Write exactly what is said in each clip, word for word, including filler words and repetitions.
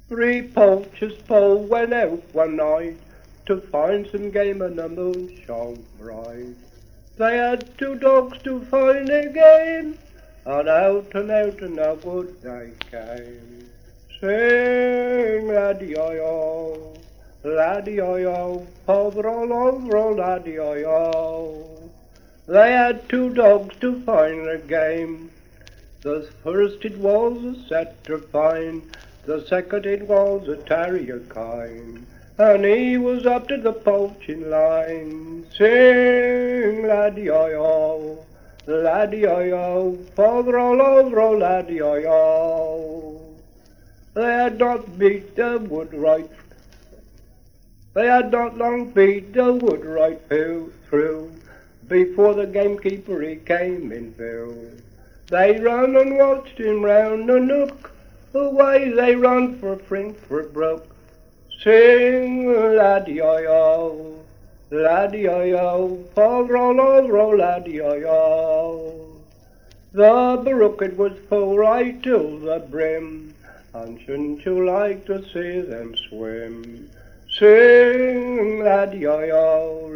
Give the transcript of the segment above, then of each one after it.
Three poachers Paul went out one night to find some game and the moon shone bright. They had two dogs to find their game, and out and out and out wood they came. Sing laddie-o-o, laddie-o-o, over-all-over, laddie-o-o. They had two dogs to find their game. The first it was a setter fine, the second it was a terrier kind, and he was up to the poaching line. Sing laddie-o-o, laddie-o-o, over-all-over, laddie-o-o. They had not beat the wood right, they had not long beat the wood right through, before the gamekeeper he came in view. They run and watched him round the nook, away they run for Fringford Brook. Sing laddie-o-o, laddie-o-o, over-all-over, laddie-o-o. The brook it was full right to the brim, and shouldn't you like to see them swim? Sing laddie-o-o,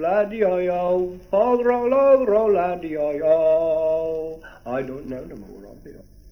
laddie-o-o, over-all-over, laddie-o-o. I don't know no more of it.